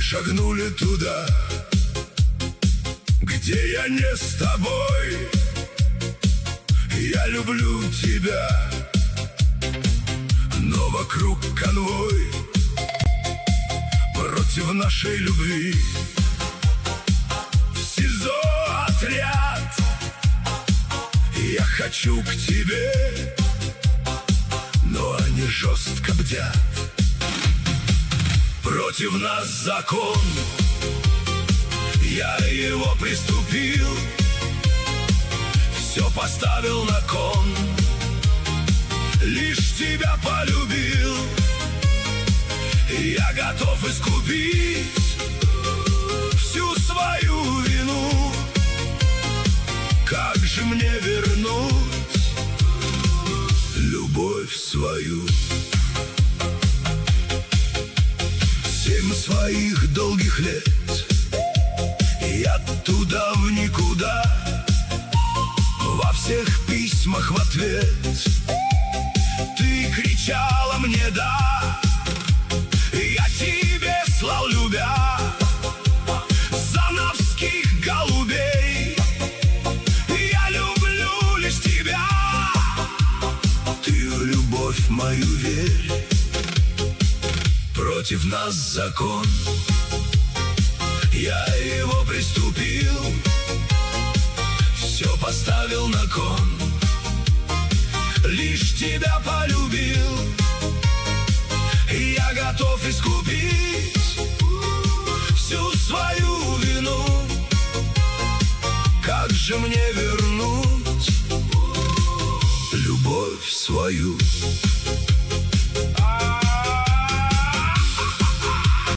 шагнули туда, где я не с тобой. Я люблю тебя, но вокруг конвой против нашей любви. В СИЗО отряд, я хочу к тебе, но они жестко бдят. Против нас закон, я его приступил, все поставил на кон, лишь тебя полюбил. Я готов искупить всю свою вину. Как же мне вернуть любовь свою? 7 своих долгих лет я туда в никуда, во всех письмах в ответ ты кричала мне «да». Я тебе слал, любя, зановских голубей. Я люблю лишь тебя, ты в любовь мою верь. Против нас закон, я его приступил, все поставил на кон, лишь тебя полюбил. Я готов искупить всю свою вину. Как же мне вернуть любовь свою?